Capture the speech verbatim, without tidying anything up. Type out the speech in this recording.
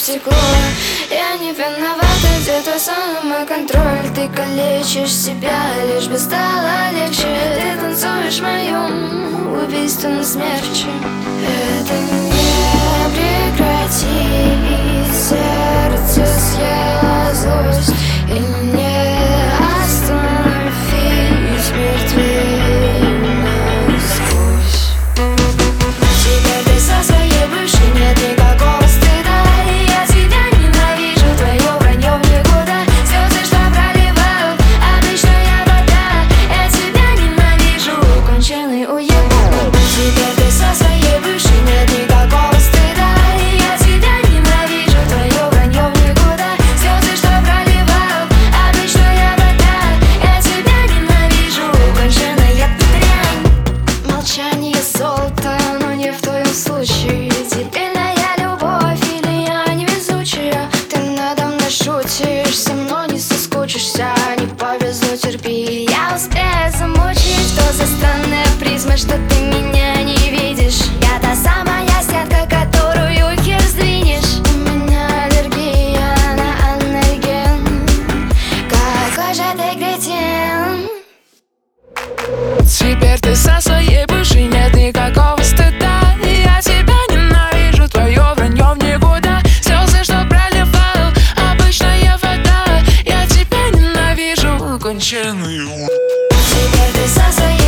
стекло. Я не виновата, где твой самоконтроль? Ты калечишь себя, лишь бы стало легче. Ты танцуешь в моем убийственном смерче. Это не прекратить, сердце съела злость. И не остановить мертвее насквозь. Теперь ты со своей бывшей, нет никакого стыда. И я тебя ненавижу, твое вранье в никуда. Слезы, что проливают, обычная вода. Я тебя ненавижу, конченый уебан. Теперь ты со своей бывшей, нет никакого стыда. И я тебя ненавижу, твое вранье в никуда. Слезы, что проливают, обычная вода. Я тебя ненавижу, конченая дрянь. Молчание золото, но не в твоем случае. Дебильная любовь или я невезучая? Ты надо мной шутишь, со мной не соскучишься. Не повезло, терпи, я успею замучить. Что за странная призма, что ты меня не видишь? Я та самая сетка, которую хер сдвинешь. У меня аллергия на анальген. Какой же ты кретин. Теперь ты со своей бывшей, нет никакого стыда. И я тебя ненавижу, твое вранье в никуда. Слезы, что проливал, обычная вода. Я тебя ненавижу, конченый. Теперь ты со своей